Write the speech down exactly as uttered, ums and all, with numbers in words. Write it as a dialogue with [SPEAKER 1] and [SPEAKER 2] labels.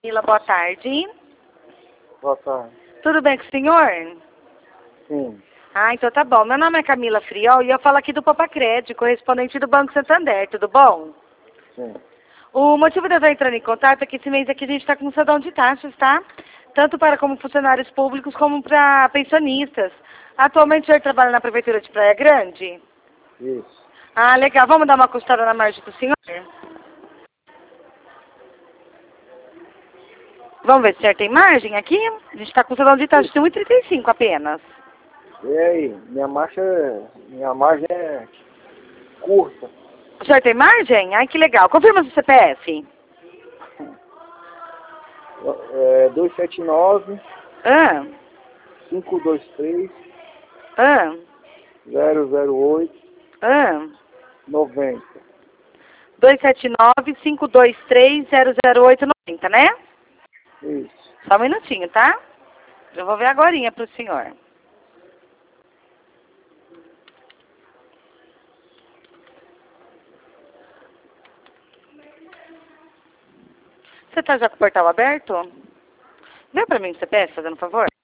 [SPEAKER 1] Camila, boa tarde.
[SPEAKER 2] Boa tarde.
[SPEAKER 1] Tudo bem com o senhor?
[SPEAKER 2] Sim.
[SPEAKER 1] Ah, então tá bom. Meu nome é Camila Friol e eu falo aqui do Papacred, correspondente do Banco Santander, tudo bom?
[SPEAKER 2] Sim.
[SPEAKER 1] O motivo de eu estar entrando em contato é que esse mês aqui a gente está com um sadão de taxas, tá? Tanto para como funcionários públicos como para pensionistas. Atualmente o senhor trabalha na Prefeitura de Praia Grande?
[SPEAKER 2] Isso.
[SPEAKER 1] Ah, legal. Vamos dar uma costada na margem do senhor? Vamos ver se o senhor tem margem aqui? A gente está com um sadão de taxas de um e trinta e cinco apenas.
[SPEAKER 2] E aí, minha marcha, minha margem é curta.
[SPEAKER 1] O senhor tem margem? Ai, que legal. Confirma seu C P F.
[SPEAKER 2] É dois sete nove,
[SPEAKER 1] Ah,
[SPEAKER 2] cinco dois três,
[SPEAKER 1] ah,
[SPEAKER 2] zero zero oito,
[SPEAKER 1] ah.
[SPEAKER 2] noventa.
[SPEAKER 1] dois sete nove, cinco dois três, zero zero oito nove zero, né?
[SPEAKER 2] Isso.
[SPEAKER 1] Só um minutinho, tá? Eu vou ver agorinha pro senhor. Você tá já com o portal aberto? Vê pra mim o C P F, fazendo um favor.